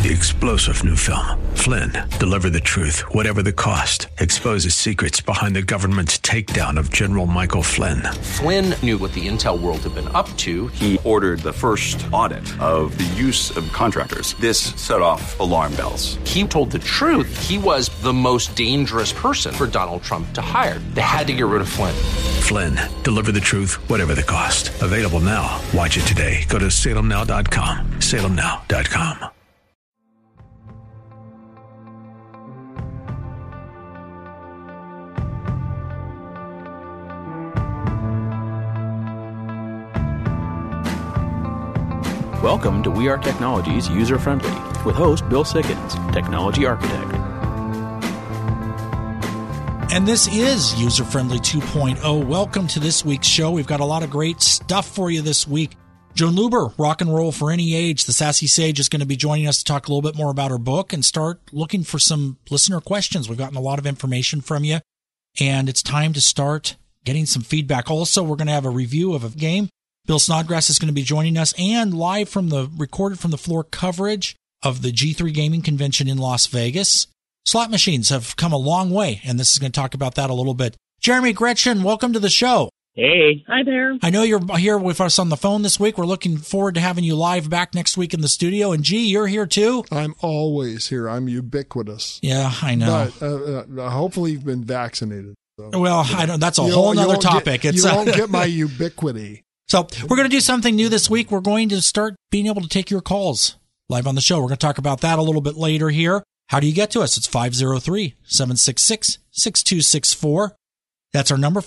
The explosive new film, Flynn, deliver the truth, whatever the cost. Exposes secrets behind the government's takedown of General Michael Flynn. Flynn knew what the intel world had been up to. He ordered the first audit of the use of contractors. This set off alarm bells. He told the truth. He was the most dangerous person for Donald Trump to hire. They had to get rid of Flynn. Flynn, deliver the truth, whatever the cost. Available now. Watch it today. Go to salemnow.com. salemnow.com. Welcome to We Are Technology's User Friendly with host Bill Sickens, Technology Architect. And this is User Friendly 2.0. Welcome to this week's show. We've got a lot of great stuff for you this week. Joan Luber, Rock and Roll for Any Age, the Sassy Sage, is going to be joining us to talk a little bit more about her book and start looking for some listener questions. We've gotten a lot of information from you, and it's time to start getting some feedback. Also, we're going to have a review of a game. Bill Snodgrass is going to be joining us, and live recorded from the floor coverage of the G3 Gaming Convention in Las Vegas. Slot machines have come a long way, and this is going to talk about that a little bit. Jeremy Gretchen, welcome to the show. Hey. Hi there. I know you're here with us on the phone this week. We're looking forward to having you live back next week in the studio. And G, you're here too? I'm always here. I'm ubiquitous. Yeah, I know. But hopefully you've been vaccinated. So. Well, I don't. That's a whole other topic. You won't get my ubiquity. So we're going to do something new this week. We're going to start being able to take your calls live on the show. We're going to talk about that a little bit later here. How do you get to us? It's 503-766-6264. That's our number,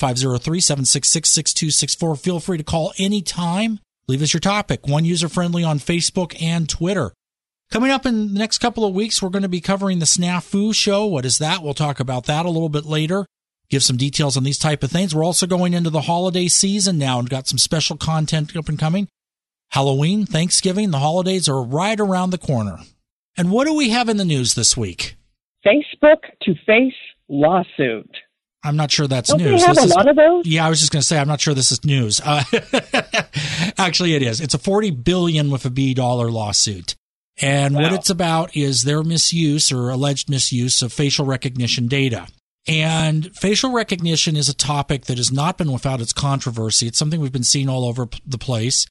503-766-6264. Feel free to call anytime. Leave us your topic. One user-friendly on Facebook and Twitter. Coming up in the next couple of weeks, we're going to be covering the Snafu show. What is that? We'll talk about that a little bit later. Give some details on these type of things. We're also going into the holiday season now and got some special content up and coming. Halloween, Thanksgiving, the holidays are right around the corner. And what do we have in the news this week? Facebook to face lawsuit. I'm not sure that's Don't news. Don't they have a lot of those? Yeah, I was just going to say, I'm not sure this is news. Actually, it is. It's a $40 billion with a B dollar lawsuit. And what it's about is their misuse or alleged misuse of facial recognition data. And facial recognition is a topic that has not been without its controversy. It's something we've been seeing all over the place.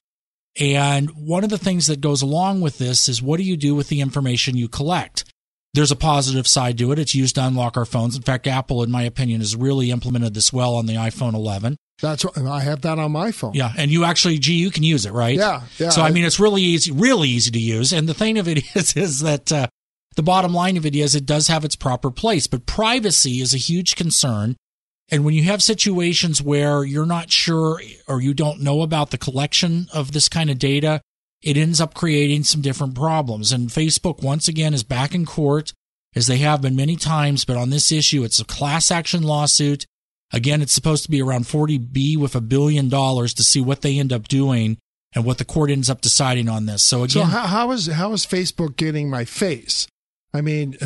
And one of the things that goes along with this is, what do you do with the information you collect? There's a positive side to it. It's used to unlock our phones. In fact, Apple, in my opinion, has really implemented this well on the iPhone 11. That's what, I have that on my phone. Yeah, and you actually, you can use it, right? Yeah. So, I mean, it's really easy to use. And the thing of it is that the bottom line of it is it does have its proper place. But privacy is a huge concern. And when you have situations where you're not sure or you don't know about the collection of this kind of data, it ends up creating some different problems. And Facebook, once again, is back in court, as they have been many times. But on this issue, it's a class action lawsuit. Again, it's supposed to be around 40B with $1 billion to see what they end up doing and what the court ends up deciding on this. So again, how is Facebook getting my face? I mean,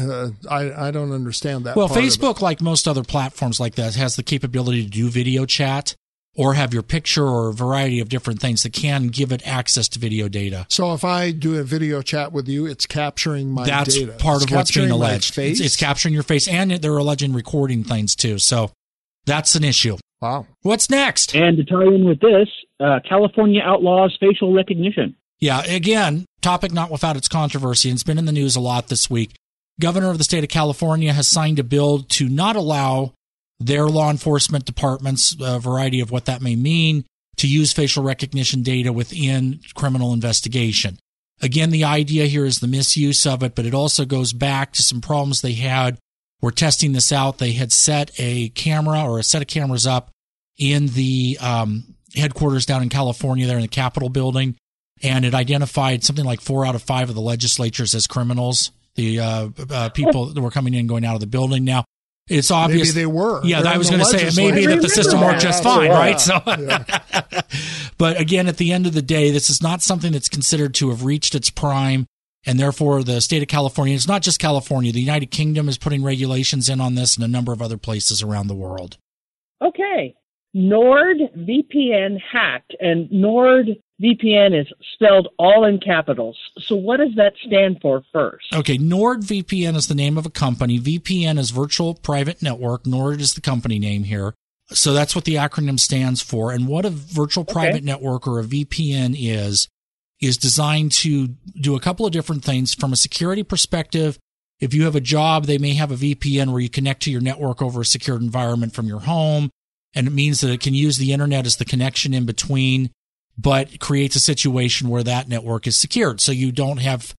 I don't understand that. Well, Facebook, like most other platforms like that, has the capability to do video chat or have your picture or a variety of different things that can give it access to video data. So if I do a video chat with you, it's capturing my data. That's part of what's being alleged. It's capturing your face, and they're alleging recording things too. So that's an issue. Wow. What's next? And to tie in with this, California outlaws facial recognition. Yeah, again, topic not without its controversy, and it's been in the news a lot this week. Governor of the state of California has signed a bill to not allow their law enforcement departments, a variety of what that may mean, to use facial recognition data within criminal investigation. Again, the idea here is the misuse of it, but it also goes back to some problems they had. We're testing this out. They had set a camera or a set of cameras up in the headquarters down in California there in the Capitol building, and it identified something like 4 out of 5 of the legislatures as criminals, the people that were coming in and going out of the building. Now, it's obvious. Maybe they were. Yeah, I was going to say it may be that the system worked just fine, right? So, but again, at the end of the day, this is not something that's considered to have reached its prime, and therefore the state of California, it's not just California, the United Kingdom is putting regulations in on this and a number of other places around the world. Okay. NordVPN hacked, and Nord VPN is spelled all in capitals. So what does that stand for first? Okay, NordVPN is the name of a company. VPN is Virtual Private Network. Nord is the company name here. So that's what the acronym stands for. And what a Virtual Private Network or a VPN is designed to do a couple of different things. From a security perspective, if you have a job, they may have a VPN where you connect to your network over a secured environment from your home. And it means that it can use the internet as the connection in between, but creates a situation where that network is secured. So you don't have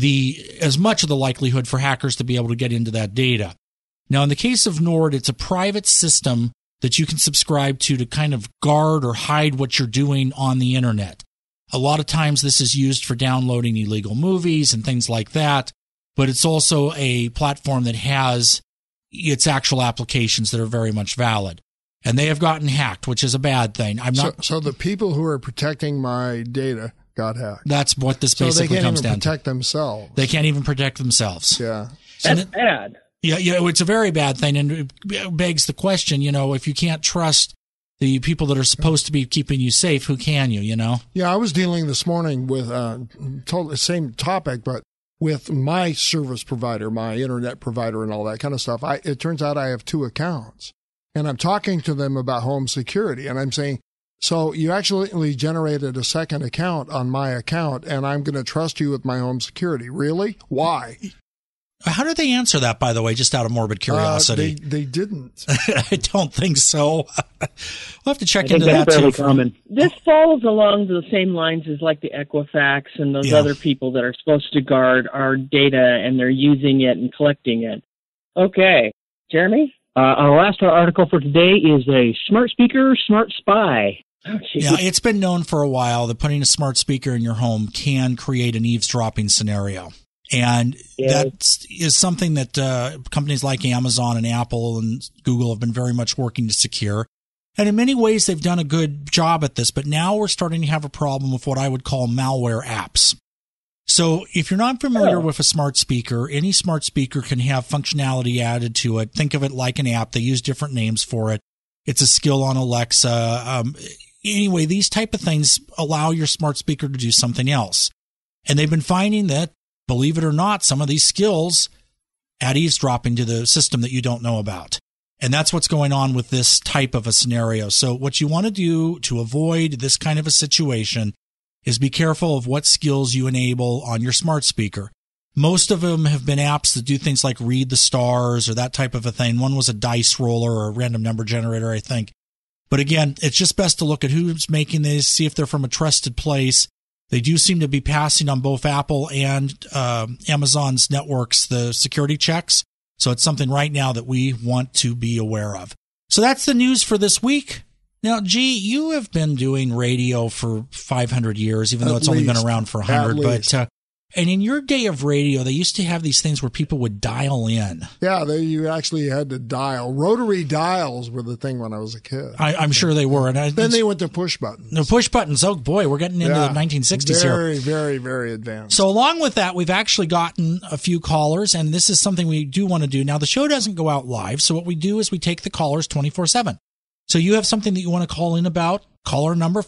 as much of the likelihood for hackers to be able to get into that data. Now, in the case of Nord, it's a private system that you can subscribe to kind of guard or hide what you're doing on the internet. A lot of times this is used for downloading illegal movies and things like that, but it's also a platform that has its actual applications that are very much valid. And they have gotten hacked, which is a bad thing. So the people who are protecting my data got hacked. That's what this basically comes down to. They can't even protect themselves. They can't even protect themselves. Yeah. That's bad. Yeah, it's a very bad thing, and it begs the question, if you can't trust the people that are supposed to be keeping you safe, who can you, Yeah, I was dealing this morning with totally the same topic, but with my service provider, my internet provider and all that kind of stuff. It turns out I have 2 accounts. And I'm talking to them about home security, and I'm saying, so you actually generated a second account on my account, and I'm going to trust you with my home security. Really? Why? How did they answer that, by the way, just out of morbid curiosity? They didn't. I don't think so. We'll have to check into that's that, fairly too. Common. This falls along the same lines as like the Equifax and those other people that are supposed to guard our data, and they're using it and collecting it. Okay. Jeremy? Our last article for today is a smart speaker, smart spy. Oh, yeah, it's been known for a while that putting a smart speaker in your home can create an eavesdropping scenario. And that is something that companies like Amazon and Apple and Google have been very much working to secure. And in many ways, they've done a good job at this. But now we're starting to have a problem with what I would call malware apps. So if you're not familiar with a smart speaker, any smart speaker can have functionality added to it. Think of it like an app. They use different names for it. It's a skill on Alexa. Anyway, these type of things allow your smart speaker to do something else. And they've been finding that, believe it or not, some of these skills add eavesdropping to the system that you don't know about. And that's what's going on with this type of a scenario. So what you want to do to avoid this kind of a situation is be careful of what skills you enable on your smart speaker. Most of them have been apps that do things like read the stars or that type of a thing. One was a dice roller or a random number generator, I think. But again, it's just best to look at who's making these, see if they're from a trusted place. They do seem to be passing on both Apple and Amazon's networks the security checks. So it's something right now that we want to be aware of. So that's the news for this week. Now, G, you have been doing radio for 500 years, even though it's only been around for 100. But and in your day of radio, they used to have these things where people would dial in. Yeah, you actually had to dial. Rotary dials were the thing when I was a kid. I'm sure they were. And then they went to push buttons. The push buttons. Oh, boy, we're getting into the 1960s here. Very, very, very advanced. So along with that, we've actually gotten a few callers, and this is something we do want to do. Now, the show doesn't go out live, so what we do is we take the callers 24/7. So you have something that you want to call in about, caller number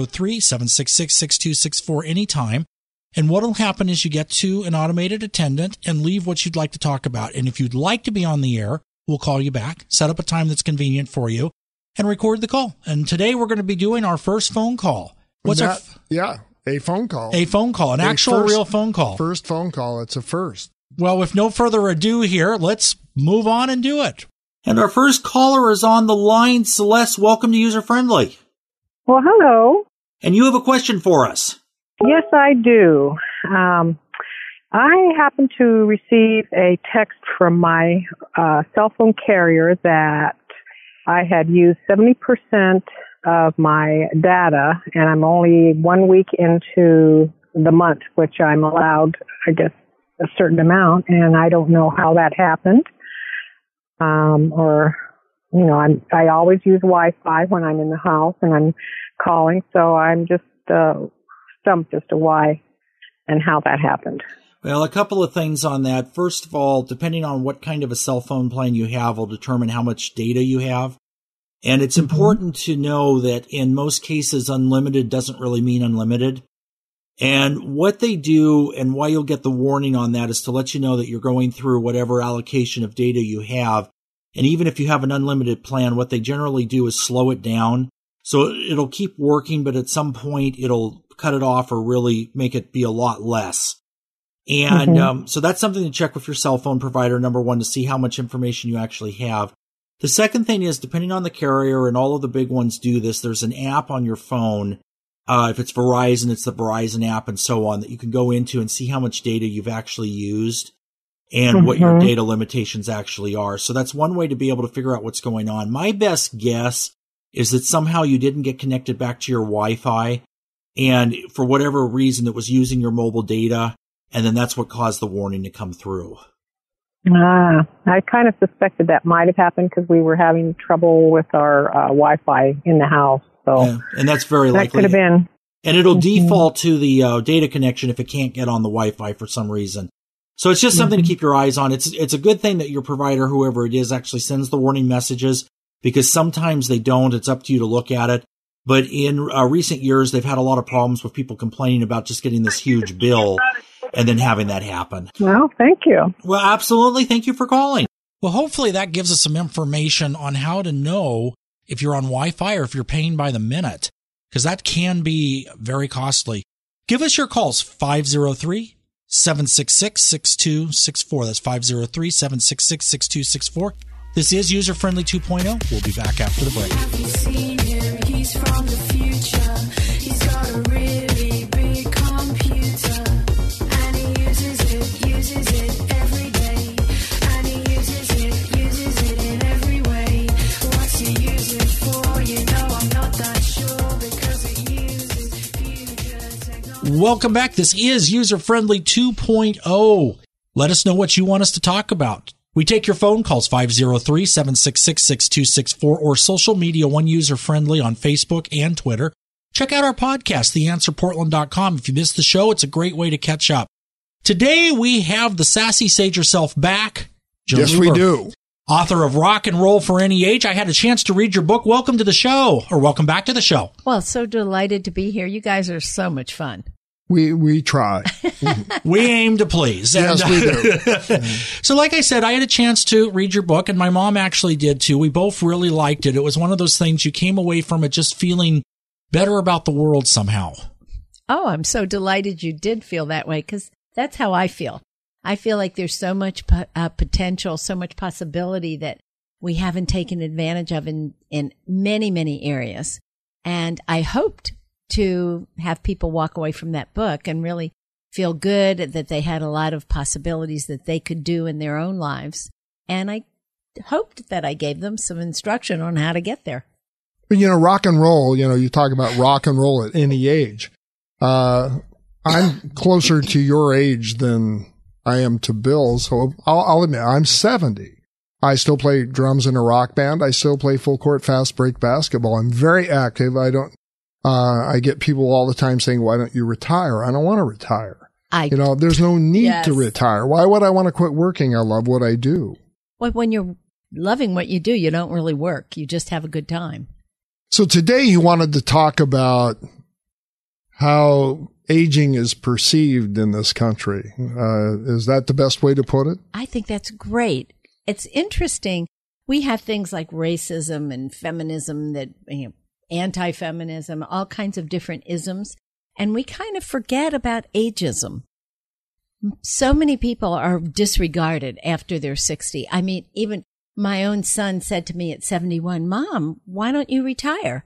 503-766-6264 anytime. And what will happen is you get to an automated attendant and leave what you'd like to talk about. And if you'd like to be on the air, we'll call you back, set up a time that's convenient for you, and record the call. And today we're going to be doing our first phone call. A phone call. A phone call, an actual real phone call. First phone call. It's a first. Well, with no further ado here, let's move on and do it. And our first caller is on the line. Celeste, welcome to User Friendly. Well, hello. And you have a question for us. Yes, I do. I happened to receive a text from my cell phone carrier that I had used 70% of my data, and I'm only 1 week into the month, which I'm allowed, I guess, a certain amount, and I don't know how that happened. I always use Wi-Fi when I'm in the house and I'm calling, so I'm just stumped as to why and how that happened. Well, a couple of things on that. First of all, depending on what kind of a cell phone plan you have will determine how much data you have. And it's important to know that in most cases, unlimited doesn't really mean unlimited. And what they do and why you'll get the warning on that is to let you know that you're going through whatever allocation of data you have. And even if you have an unlimited plan, what they generally do is slow it down. So it'll keep working, but at some point it'll cut it off or really make it be a lot less. And so that's something to check with your cell phone provider, number one, to see how much information you actually have. The second thing is, depending on the carrier, and all of the big ones do this, there's an app on your phone. If it's Verizon, it's the Verizon app and so on that you can go into and see how much data you've actually used and what your data limitations actually are. So that's one way to be able to figure out what's going on. My best guess is that somehow you didn't get connected back to your Wi-Fi, and for whatever reason it was using your mobile data, and then that's what caused the warning to come through. I kind of suspected that might have happened because we were having trouble with our Wi-Fi in the house. So yeah, and that's very likely. That could have been. And it'll default to the data connection if it can't get on the Wi-Fi for some reason. So it's just something to keep your eyes on. It's a good thing that your provider, whoever it is, actually sends the warning messages, because sometimes they don't. It's up to you to look at it. But in recent years, they've had a lot of problems with people complaining about just getting this huge bill and then having that happen. Well, thank you. Well, absolutely. Thank you for calling. Well, hopefully that gives us some information on how to know if you're on Wi-Fi or if you're paying by the minute, because that can be very costly. Give us your calls, 503-766-6264. That's 503-766-6264. This is User Friendly 2.0. We'll be back after the break. Have you seen him? He's from the future. He's got a really big computer, and he uses it every day, and he uses it in every way. What's he use it for? You know, I'm not that sure, because it uses future technology. Welcome back. This is User Friendly 2.0. Let us know what you want us to talk about. We take your phone calls, 503-766-6264, or social media, One User Friendly on Facebook and Twitter. Check out our podcast, theanswerportland.com. If you missed the show, it's a great way to catch up. Today, we have the sassy sage herself back. Yes, we do. Author of Rock and Roll for Any Age. I had a chance to read your book. Welcome to the show, or welcome back to the show. Well, so delighted to be here. You guys are so much fun. We try. We aim to please. Yes, we do. So like I said, I had a chance to read your book, and my mom actually did too. We both really liked it. It was one of those things you came away from it just feeling better about the world somehow. Oh, I'm so delighted you did feel that way, because that's how I feel. I feel like there's so much potential, so much possibility that we haven't taken advantage of in many, many areas. And I hoped to have people walk away from that book and really feel good that they had a lot of possibilities that they could do in their own lives. And I hoped that I gave them some instruction on how to get there. But, rock and roll, you talk about rock and roll at any age. I'm closer to your age than I am to Bill, so I'll admit, I'm 70. I still play drums in a rock band. I still play full court fast break basketball. I'm very active. I get people all the time saying, why don't you retire? I don't want to retire. There's no need to retire. Why would I want to quit working? I love what I do. Well, when you're loving what you do, you don't really work. You just have a good time. So today you wanted to talk about how aging is perceived in this country. Is that the best way to put it? I think that's great. It's interesting. We have things like racism and feminism that, anti-feminism, all kinds of different isms, and we kind of forget about ageism. So many people are disregarded after they're 60. I mean, even my own son said to me at 71, Mom, why don't you retire?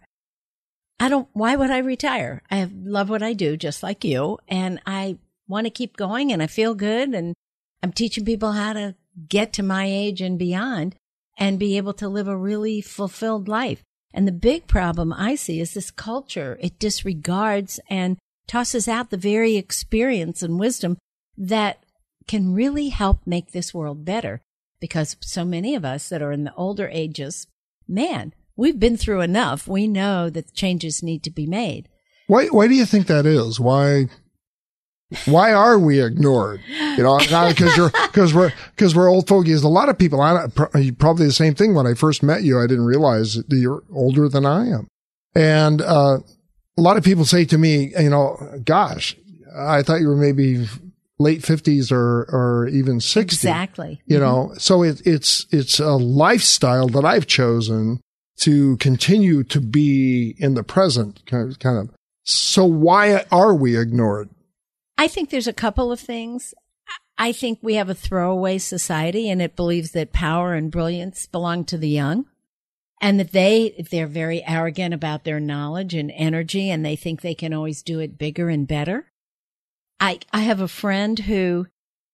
Why would I retire? I love what I do, just like you, and I want to keep going, and I feel good, and I'm teaching people how to get to my age and beyond and be able to live a really fulfilled life. And the big problem I see is this culture. It disregards and tosses out the very experience and wisdom that can really help make this world better. Because so many of us that are in the older ages, man, we've been through enough. We know that changes need to be made. Why do you think that is? Why Why are we ignored? You know, because we're old fogies. A lot of people, probably the same thing. When I first met you, I didn't realize that you're older than I am. And, a lot of people say to me, you know, gosh, I thought you were maybe late 50s or even 60. Exactly. You know, so it's a lifestyle that I've chosen to continue to be in the present kind of. So why are we ignored? I think there's a couple of things. I think we have a throwaway society, and it believes that power and brilliance belong to the young, and that they're very arrogant about their knowledge and energy, and they think they can always do it bigger and better. I have a friend her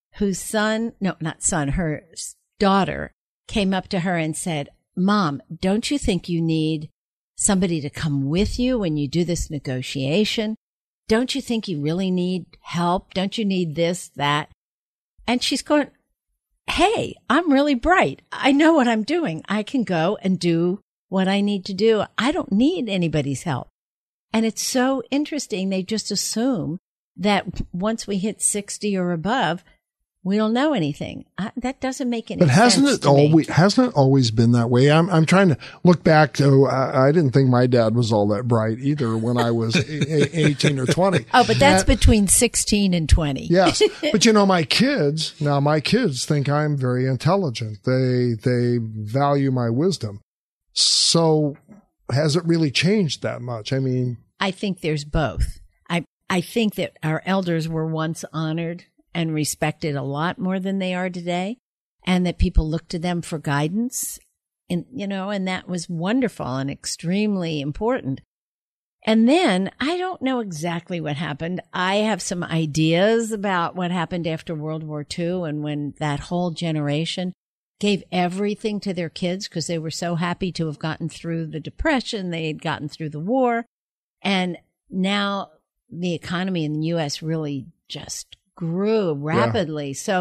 daughter came up to her and said, "Mom, don't you think you need somebody to come with you when you do this negotiation? Don't you think you really need help? Don't you need this, that?" And she's going, "Hey, I'm really bright. I know what I'm doing. I can go and do what I need to do. I don't need anybody's help." And it's so interesting. They just assume that once we hit 60 or above, we don't know anything. That doesn't make any sense. But hasn't it always been that way? I'm trying to look back to, I didn't think my dad was all that bright either when I was 18 or 20. Oh, but that's between 16 and 20. Yes. But you know, my kids think I'm very intelligent. They value my wisdom. So has it really changed that much? I mean, I think there's both. I think that our elders were once honored and respected a lot more than they are today, and that people looked to them for guidance, and that was wonderful and extremely important. And then I don't know exactly what happened. I have some ideas about what happened after World War II, and when that whole generation gave everything to their kids because they were so happy to have gotten through the Depression, they had gotten through the war, and now the economy in the U.S. really just grew rapidly. Yeah. So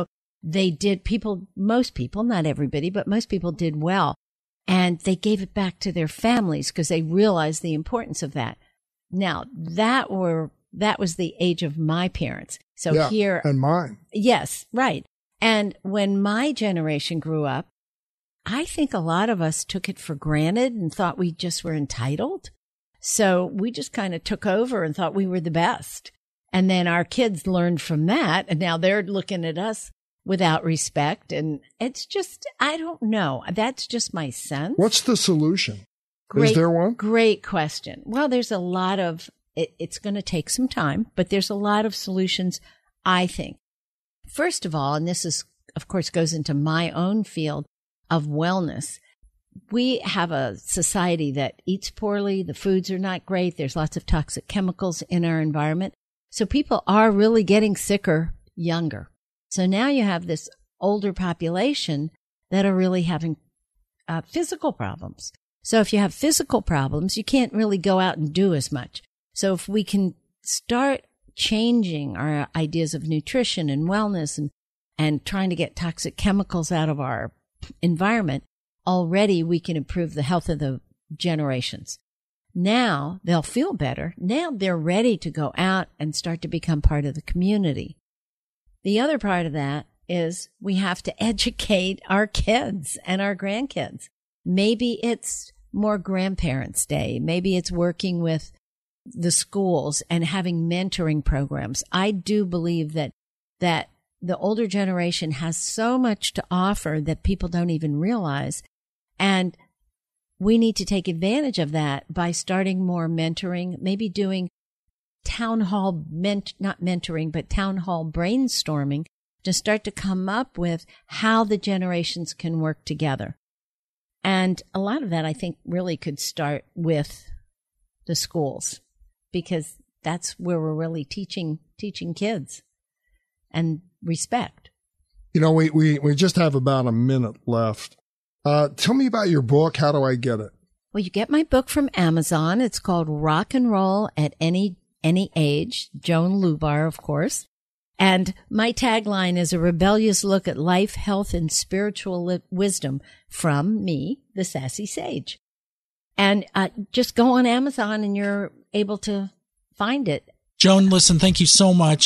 most people, not everybody, but most people did well. And they gave it back to their families because they realized the importance of that. Now, that was the age of my parents. So here. And mine. Yes, right. And when my generation grew up, I think a lot of us took it for granted and thought we just were entitled. So we just kind of took over and thought we were the best. And then our kids learned from that, and now they're looking at us without respect. And it's just, I don't know. That's just my sense. What's the solution? Is there one? Great question. Well, there's a lot of, it's going to take some time, but there's a lot of solutions, I think. First of all, and this is, of course, goes into my own field of wellness. We have a society that eats poorly. The foods are not great. There's lots of toxic chemicals in our environment. So people are really getting sicker younger. So now you have this older population that are really having physical problems. So if you have physical problems, you can't really go out and do as much. So if we can start changing our ideas of nutrition and wellness and trying to get toxic chemicals out of our environment, already we can improve the health of the generations. Now they'll feel better. Now they're ready to go out and start to become part of the community. The other part of that is we have to educate our kids and our grandkids. Maybe it's more grandparents' day. Maybe it's working with the schools and having mentoring programs. I do believe that the older generation has so much to offer that people don't even realize. And we need to take advantage of that by starting more mentoring, maybe doing town hall, not mentoring, but town hall brainstorming to start to come up with how the generations can work together. And a lot of that, I think, really could start with the schools, because that's where we're really teaching kids and respect. You know, we just have about a minute left. Tell me about your book. How do I get it? Well, you get my book from Amazon. It's called Rock and Roll at Any Age. Joan Lubar, of course. And my tagline is a rebellious look at life, health, and spiritual wisdom from me, the Sassy Sage. And just go on Amazon and you're able to find it. Joan, listen, thank you so much. And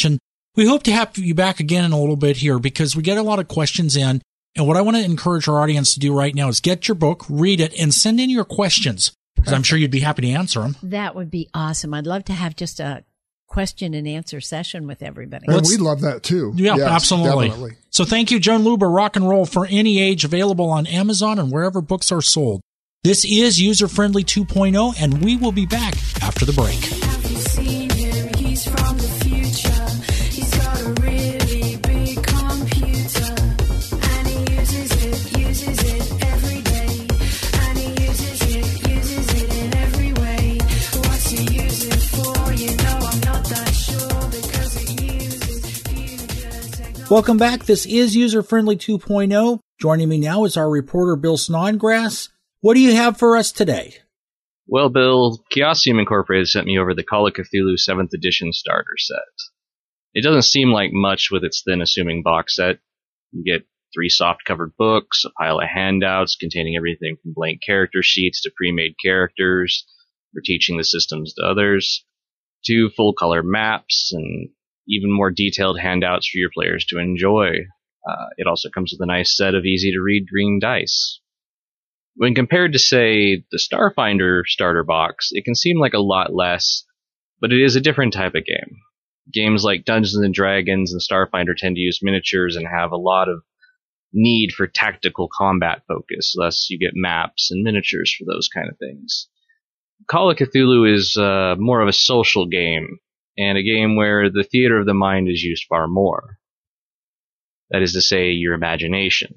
We hope to have you back again in a little bit here because we get a lot of questions in. And what I want to encourage our audience to do right now is get your book, read it, and send in your questions because I'm sure you'd be happy to answer them. That would be awesome. I'd love to have just a question and answer session with everybody. And we'd love that too. Yeah, yes, absolutely. Definitely. So thank you, Joan Luber, Rock and Roll for Any Age, available on Amazon and wherever books are sold. This is User Friendly 2.0, and we will be back after the break. Have you seen him? He's from the future. He's got a really big computer. And he uses it every day. And he uses it in every way. What's he use it for? You know I'm not that sure because it uses future technology. Welcome back. This is User Friendly 2.0. Joining me now is our reporter, Bill Snodgrass. What do you have for us today? Well, Bill, Chaosium Incorporated sent me over the Call of Cthulhu 7th Edition starter set. It doesn't seem like much with its thin assuming box set. You get 3 soft-covered books, a pile of handouts containing everything from blank character sheets to pre-made characters for teaching the systems to others, 2 full-color maps, and even more detailed handouts for your players to enjoy. It also comes with a nice set of easy-to-read green dice. When compared to, say, the Starfinder starter box, it can seem like a lot less, but it is a different type of game. Games like Dungeons & Dragons and Starfinder tend to use miniatures and have a lot of need for tactical combat focus, thus you get maps and miniatures for those kind of things. Call of Cthulhu is more of a social game, and a game where the theater of the mind is used far more. That is to say, your imagination.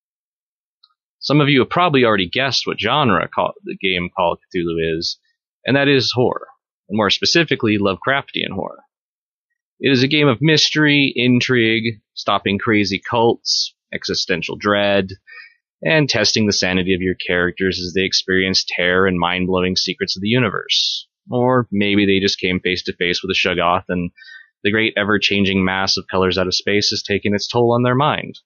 Some of you have probably already guessed what genre the game Call of Cthulhu is, and that is horror, and more specifically, Lovecraftian horror. It is a game of mystery, intrigue, stopping crazy cults, existential dread, and testing the sanity of your characters as they experience terror and mind-blowing secrets of the universe. Or maybe they just came face to face with a Shoggoth, and the great ever-changing mass of colors out of space has taken its toll on their mind.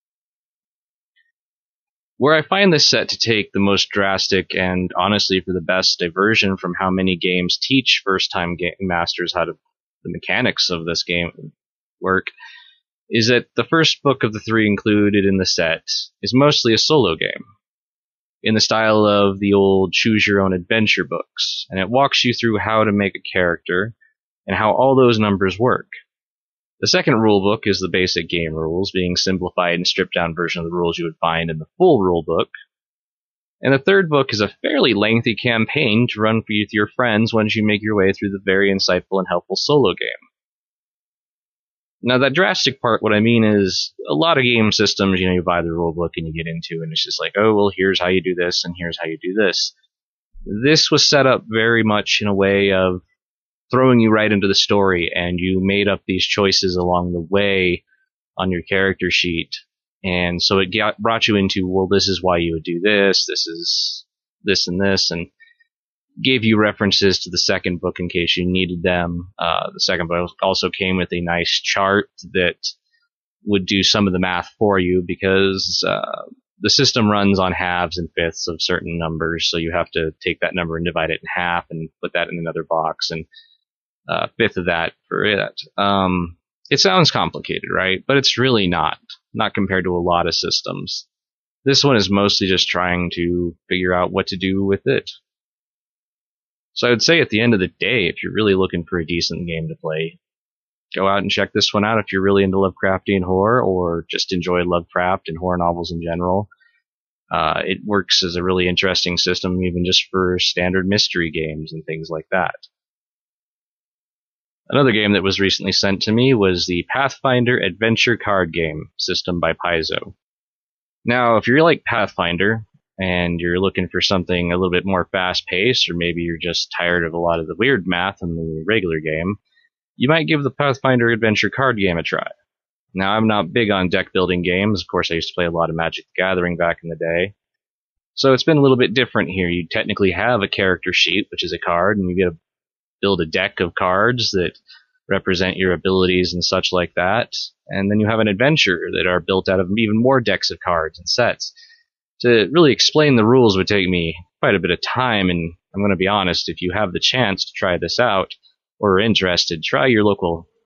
Where I find this set to take the most drastic and, honestly, for the best diversion from how many games teach first-time game masters how to the mechanics of this game work, is that the first book of the 3 included in the set is mostly a solo game, in the style of the old choose-your-own-adventure books, and it walks you through how to make a character and how all those numbers work. The second rulebook is the basic game rules, being simplified and stripped-down version of the rules you would find in the full rulebook. And the third book is a fairly lengthy campaign to run for you with your friends once you make your way through the very insightful and helpful solo game. Now, that drastic part, what I mean is, a lot of game systems, you buy the rulebook and you get into, and it's just like, oh, well, here's how you do this, and here's how you do this. This was set up very much in a way of throwing you right into the story, and you made up these choices along the way on your character sheet. And so it brought you into, well, this is why you would do this, this is this and this, and gave you references to the second book in case you needed them. The second book also came with a nice chart that would do some of the math for you because the system runs on halves and fifths of certain numbers, so you have to take that number and divide it in half and put that in another box, and fifth of that for it. It sounds complicated, right? But it's really not compared to a lot of systems. This one is mostly just trying to figure out what to do with it. So I would say at the end of the day, if you're really looking for a decent game to play, go out and check this one out if you're really into Lovecraftian horror or just enjoy Lovecraft and horror novels in general. It works as a really interesting system even just for standard mystery games and things like that. Another game that was recently sent to me was the Pathfinder Adventure Card Game system by Paizo. Now, if you're like Pathfinder and you're looking for something a little bit more fast-paced, or maybe you're just tired of a lot of the weird math in the regular game, you might give the Pathfinder Adventure Card Game a try. Now, I'm not big on deck-building games. Of course, I used to play a lot of Magic the Gathering back in the day. So it's been a little bit different here. You technically have a character sheet, which is a card, and you get to build a deck of cards that represent your abilities and such like that. And then you have an adventure that are built out of even more decks of cards and sets. To really explain the rules would take me quite a bit of time, and I'm going to be honest, if you have the chance to try this out or are interested, try your local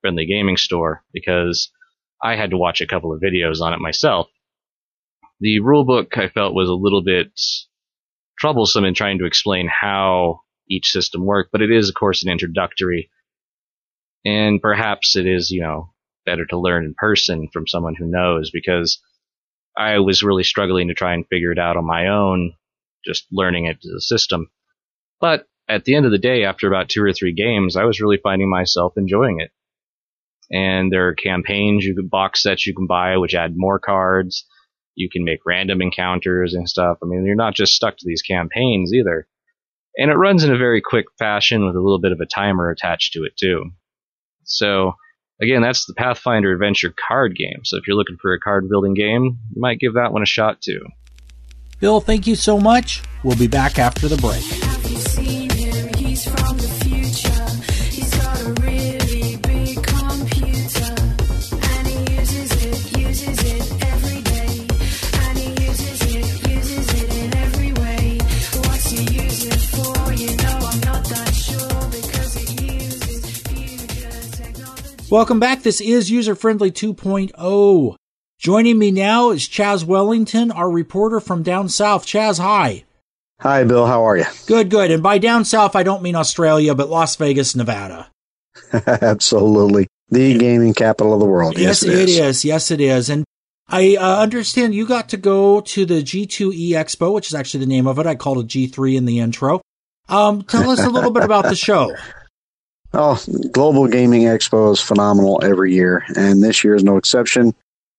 Friendly Gaming store because I had to watch a couple of videos on it myself. The rulebook I felt was a little bit troublesome in trying to explain how each system worked, but it is, of course, an introductory. And perhaps it is, better to learn in person from someone who knows, because I was really struggling to try and figure it out on my own, just learning it as a system. But at the end of the day, after about 2 or 3 games, I was really finding myself enjoying it. And there are campaigns, box sets you can buy, which add more cards. You can make random encounters and stuff. I mean, you're not just stuck to these campaigns either. And it runs in a very quick fashion with a little bit of a timer attached to it too. So, again, that's the Pathfinder Adventure card game. So if you're looking for a card building game, you might give that one a shot too. Bill, thank you so much. We'll be back after the break. Have you seen him? He's from the future. He's got a really big computer, and he uses it every day. And he uses it in every way. What's he use it for? I'm not that sure, because it uses future technology. Welcome back. This is User Friendly 2.0. Joining me now is Chaz Wellington, our reporter from down south. Chaz, hi. Hi, Bill. How are you? Good, good. And by down south, I don't mean Australia, but Las Vegas, Nevada. Absolutely. The gaming capital of the world. Yes, it is. Yes, it is. And I understand you got to go to the G2E Expo, which is actually the name of it. I called it G3 in the intro. Tell us a little bit about the show. Oh, Global Gaming Expo is phenomenal every year, and this year is no exception.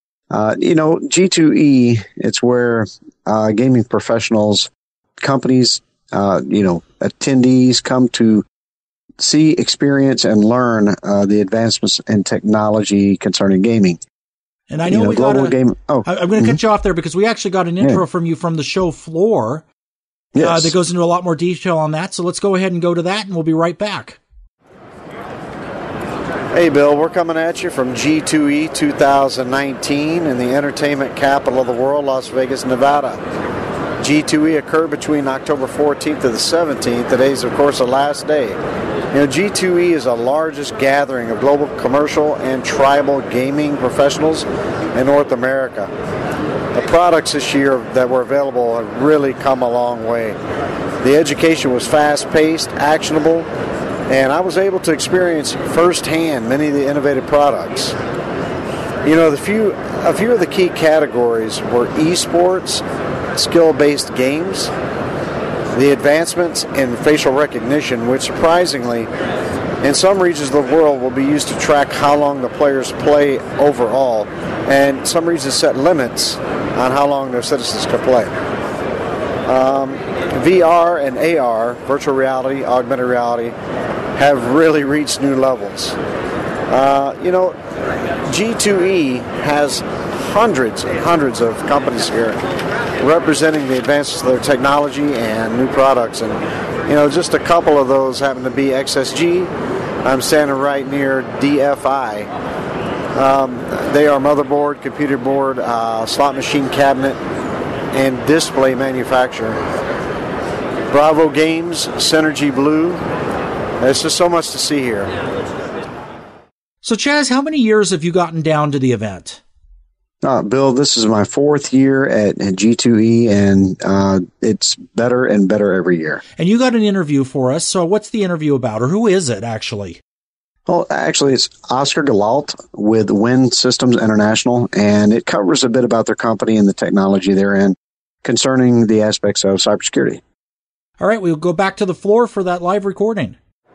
G2E, it's where gaming professionals, companies, attendees come to see, experience, and learn the advancements in technology concerning gaming. And I know we got I'm going to cut you off there because we actually got an intro from you from the show floor that goes into a lot more detail on that. So let's go ahead and go to that, and we'll be right back. Hey, Bill, we're coming at you from G2E 2019 in the entertainment capital of the world, Las Vegas, Nevada. G2E occurred between October 14th to the 17th. Today's, of course, the last day. G2E is the largest gathering of global commercial and tribal gaming professionals in North America. The products this year that were available have really come a long way. The education was fast-paced, actionable, and I was able to experience firsthand many of the innovative products. A few of the key categories were esports, skill-based games, the advancements in facial recognition, which surprisingly, in some regions of the world, will be used to track how long the players play overall, and some regions set limits on how long their citizens can play. VR and AR, virtual reality, augmented reality, have really reached new levels. G2E has hundreds and hundreds of companies here representing the advances of their technology and new products. And, just a couple of those happen to be XSG. I'm standing right near DFI. They are motherboard, computer board, slot machine cabinet, and display manufacturer. Bravo Games, Synergy Blue. There's just so much to see here. So, Chaz, how many years have you gotten down to the event? Bill, this is my 4th year at G2E, and it's better and better every year. And you got an interview for us. So what's the interview about, or who is it, actually? Well, actually, it's Oscar Galault with Win Systems International, and it covers a bit about their company and the technology they're in concerning the aspects of cybersecurity. All right, we'll go back to the floor for that live recording.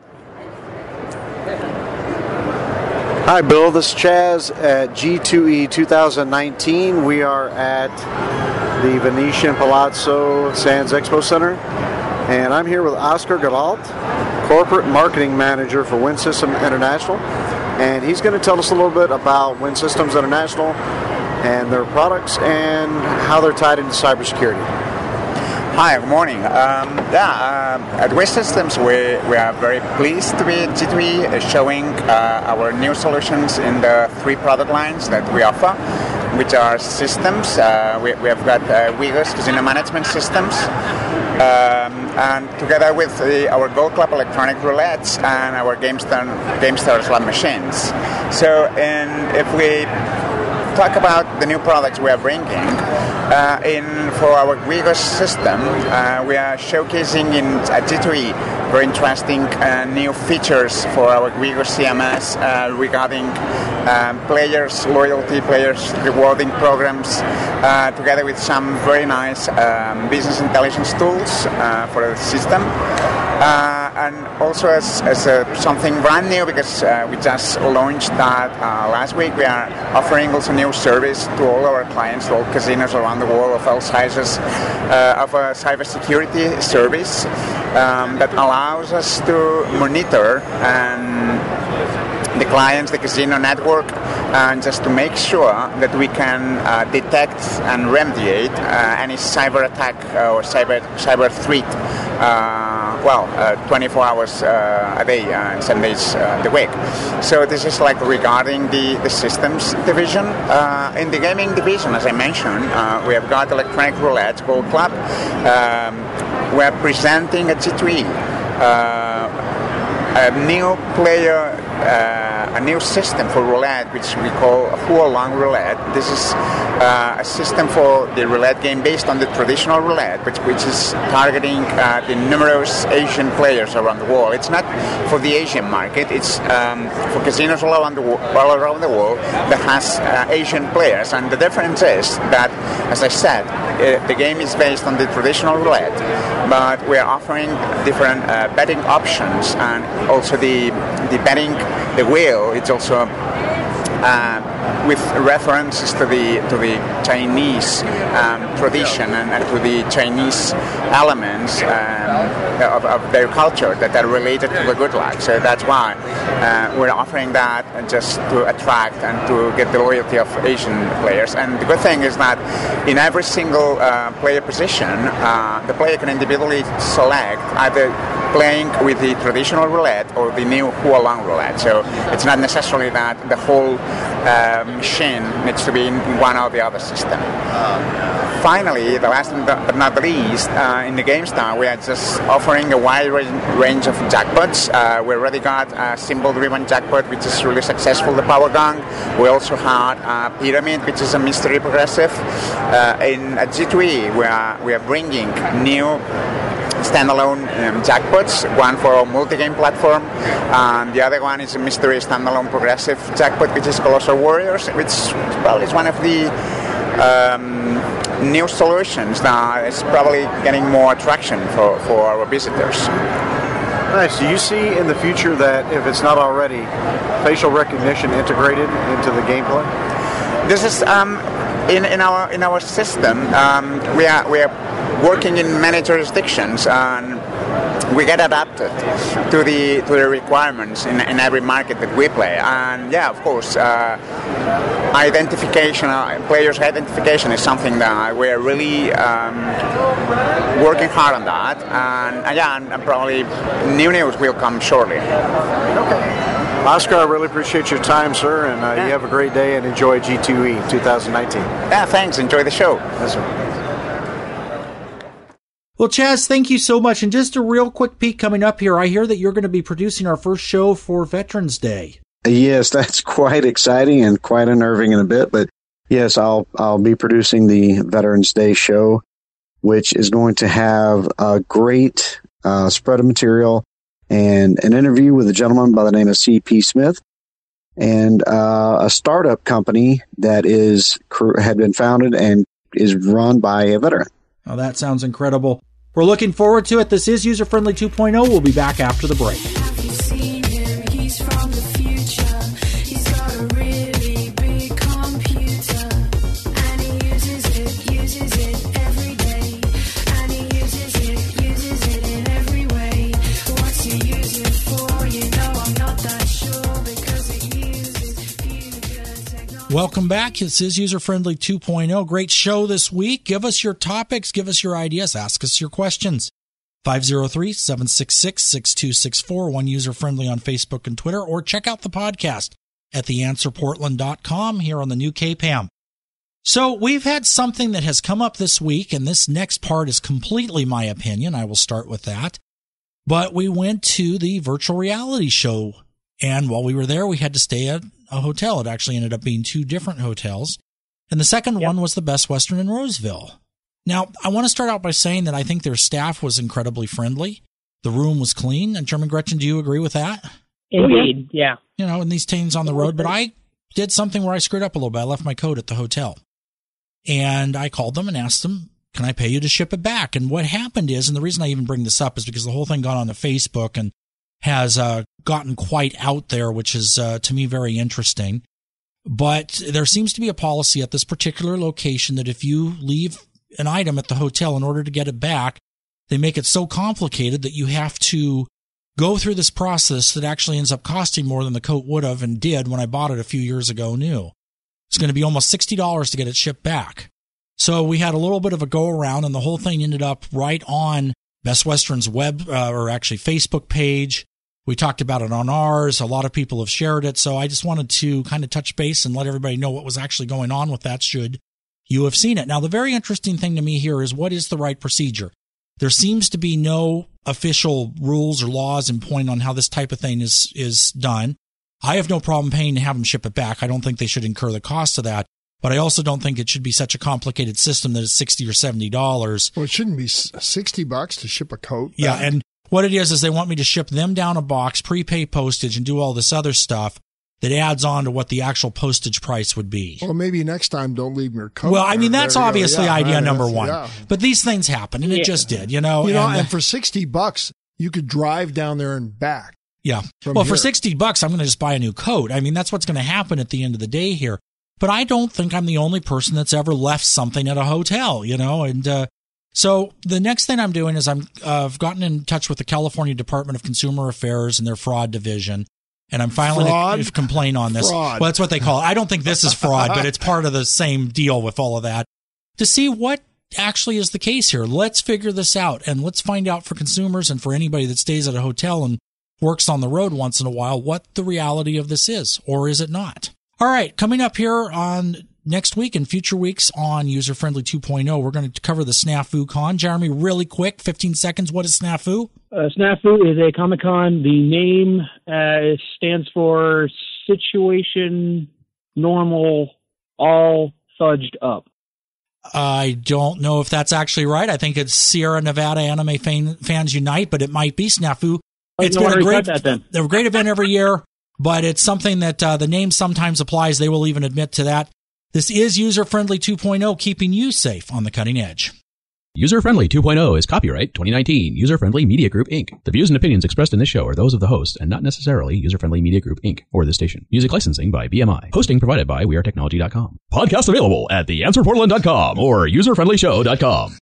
Hi, Bill. This is Chaz at G2E 2019. We are at the Venetian Palazzo Sands Expo Center, and I'm here with Oscar Galault, Corporate Marketing Manager for Win Systems International, and he's going to tell us a little bit about Win Systems International and their products and how they're tied into cybersecurity. Hi, good morning. At Win Systems, we are very pleased to be at G2E showing our new solutions in the 3 product lines that we offer, which are systems. We have got WeGos Casino Management Systems, and together with our Gold Club electronic roulettes and our GameStar slot machines. So, if we talk about the new products we are bringing, for our Guigos system, we are showcasing at G2E very interesting new features for our Guigos CMS regarding players' loyalty, players' rewarding programs, together with some very nice business intelligence tools for the system. And also as something brand new, because we just launched that last week, we are offering also new service to all our clients, to all casinos around the world of all sizes, of a cybersecurity service that allows us to monitor the clients, the casino network, and just to make sure that we can detect and remediate any cyber attack or cyber threat 24 hours a day and 7 days a week. So this is like regarding the systems division. In the gaming division, as I mentioned, we have got electronic roulette, Gold Club. We are presenting at G2E a new system for roulette, which we call Huolong Roulette. This is a system for the roulette game based on the traditional roulette, which is targeting the numerous Asian players around the world. It's not for the Asian market. It's for casinos all around the world that has Asian players. And the difference is that, as I said, the game is based on the traditional roulette, but we are offering different betting options, and also the betting, the wheel. It's also with references to the Chinese tradition and to the Chinese elements of their culture that are related to the good luck. So that's why we're offering that just to attract and to get the loyalty of Asian players. And the good thing is that in every single player position, the player can individually select either playing with the traditional roulette or the new Huolong Roulette. So it's not necessarily that the whole machine needs to be in one or the other system. Finally, the last but not the least, in the GameStar, we are just offering a wide range of jackpots. We already got a symbol-driven jackpot, which is really successful, the Power Gong. We also had a Pyramid, which is a mystery progressive. At G2E, we are bringing new standalone jackpots, one for our multi-game platform, and the other one is a mystery standalone progressive jackpot, which is Colossal Warriors, which probably is one of the new solutions that is probably getting more attraction for our visitors. Nice. Do you see in the future that, if it's not already, facial recognition integrated into the gameplay? This is in our system. We are working in many jurisdictions, and we get adapted to the requirements in every market that we play. And yeah, of course, identification, players' identification is something that we're really working hard on that. And probably new news will come shortly. Okay. Oscar, I really appreciate your time, sir, and you have a great day and enjoy G2E 2019. Yeah, thanks. Enjoy the show. Yes, sir. Well, Chaz, thank you so much. And just a real quick peek coming up here. I hear that you're going to be producing our first show for Veterans Day. Yes, that's quite exciting and quite unnerving in a bit. But yes, I'll be producing the Veterans Day show, which is going to have a great spread of material and an interview with a gentleman by the name of C.P. Smith, and a startup company that had been founded and is run by a veteran. Oh, that sounds incredible. We're looking forward to it. This is User Friendly 2.0. We'll be back after the break. Have you seen him? He's from the future. He's got a really big computer, and he uses it every day. And he uses it in every way. What's he use it for? You know, I'm not that sure, because it uses future technology. Welcome back. This is User Friendly 2.0. Great show this week. Give us your topics. Give us your ideas. Ask us your questions. 503-766-6264. One User Friendly on Facebook and Twitter. Or check out the podcast at theanswerportland.com here on the new KPAM. So we've had something that has come up this week, and this next part is completely my opinion. I will start with that. But we went to the virtual reality show, and while we were there, we had to stay at a hotel. It actually ended up being 2 different hotels. And the second one was the Best Western in Roseville. Now, I want to start out by saying that I think their staff was incredibly friendly. The room was clean. And German Gretchen, do you agree with that? Indeed, yeah. You know, in these teens on the road, but I did something where I screwed up a little bit. I left my coat at the hotel. And I called them and asked them, can I pay you to ship it back? And what happened is, and the reason I even bring this up is because the whole thing got on the Facebook and has gotten quite out there, which is, to me, very interesting. But there seems to be a policy at this particular location that if you leave an item at the hotel in order to get it back, they make it so complicated that you have to go through this process that actually ends up costing more than the coat would have and did when I bought it a few years ago new. It's going to be almost $60 to get it shipped back. So we had a little bit of a go around, and the whole thing ended up right on Best Western's web, or actually Facebook page. We talked about it on ours. A lot of people have shared it. So I just wanted to kind of touch base and let everybody know what was actually going on with that should you have seen it. Now, the very interesting thing to me here is what is the right procedure? There seems to be no official rules or laws in point on how this type of thing is done. I have no problem paying to have them ship it back. I don't think they should incur the cost of that. But I also don't think it should be such a complicated system that it's $60 or $70. Well, it shouldn't be $60 to ship a coat back. Yeah, and what it is they want me to ship them down a box, prepay postage, and do all this other stuff that adds on to what the actual postage price would be. Well, maybe next time don't leave your coat. Well, I mean, that's obviously idea number one. Yeah. But these things happen, and it just did, you know. And for $60, you could drive down there and back. Yeah. Well, for $60, I'm going to just buy a new coat. I mean, that's what's going to happen at the end of the day here. But I don't think I'm the only person that's ever left something at a hotel, you know. And so the next thing I'm doing is I've gotten in touch with the California Department of Consumer Affairs and their fraud division. And I'm filing a complaint on this. Fraud. Well, that's what they call it. I don't think this is fraud, but it's part of the same deal with all of that. To see what actually is the case here. Let's figure this out, and let's find out for consumers and for anybody that stays at a hotel and works on the road once in a while what the reality of this is, or is it not? All right, coming up here on next week and future weeks on User Friendly 2.0, we're going to cover the Snafu Con. Jeremy, really quick, 15 seconds. What is Snafu? Snafu is a Comic-Con. The name stands for Situation Normal All Fudged Up. I don't know if that's actually right. I think it's Sierra Nevada Anime Fans Unite, but it might be Snafu. It's been a great event every year, but it's something that the name sometimes applies. They will even admit to that. This is User Friendly 2.0, keeping you safe on the cutting edge. User Friendly 2.0 is copyright 2019 User Friendly Media Group, Inc. The views and opinions expressed in this show are those of the host and not necessarily User Friendly Media Group, Inc. or this station. Music licensing by BMI. Hosting provided by WeAreTechnology.com. Podcast available at theanswerportland.com or userfriendlyshow.com.